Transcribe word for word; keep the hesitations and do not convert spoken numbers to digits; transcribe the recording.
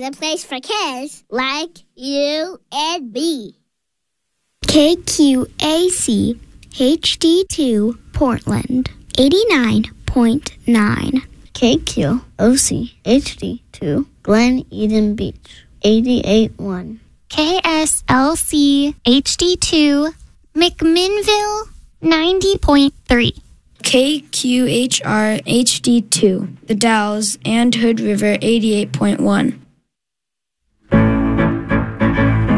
the place for kids like you and me. K Q A C H D two Portland, eighty-nine point nine. K Q O C H D two Glen Eden Beach, eighty-eight point one. K S L C H D two McMinnville, ninety point three. K Q H R H D two The Dalles and Hood River, eighty-eight point one.